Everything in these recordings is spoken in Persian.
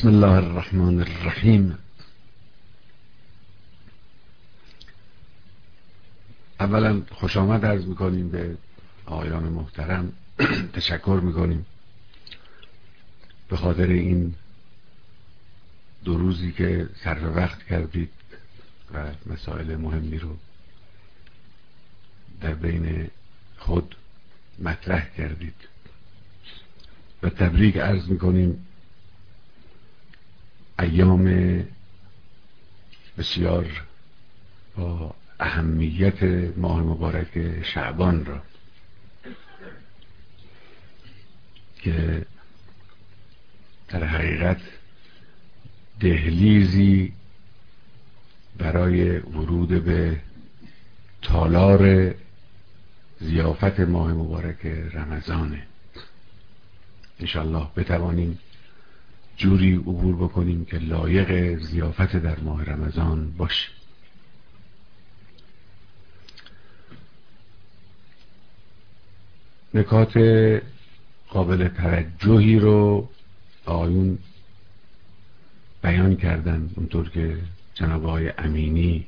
بسم الله الرحمن الرحیم. اولا خوش آمد عرض میکنیم به آقایان محترم. تشکر میکنیم به خاطر این 2 روزی که صرف وقت کردید و مسائل مهمی رو در بین خود مطرح کردید و تبریک عرض میکنیم ایام بسیار با اهمیت ماه مبارک شعبان را که در حقیقت دهلیزی برای ورود به تالار ضیافت ماه مبارک رمضانه. انشالله بتوانیم جوری عبور بکنیم که لایق ضیافت در ماه رمضان باشیم. نکات قابل توجهی رو آقایون بیان کردن، اونطور که جناب آقای امینی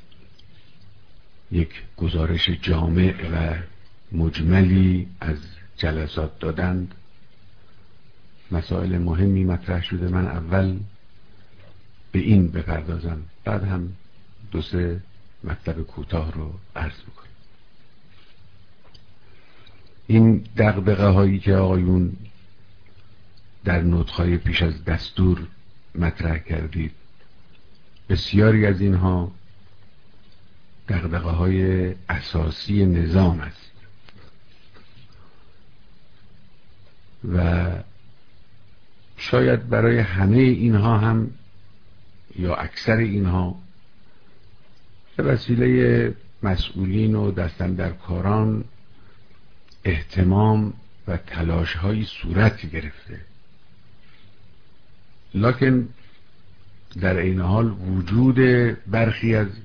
یک گزارش جامع و مجملی از جلسات دادند. مسائل مهمی مطرح شده. من اول به این بپردازم، بعد هم 2-3 مطلب کوتاه رو عرض میکنم. این دغدغه هایی که آقایون در نطق‌های پیش از دستور مطرح کردید، بسیاری از اینها دغدغه های اساسی نظام است و شاید برای همه اینها هم یا اکثر اینها به وسیله مسئولین و دستاندرکاران اهتمام و تلاش هایی صورت گرفته، لکن در این حال وجود برخی از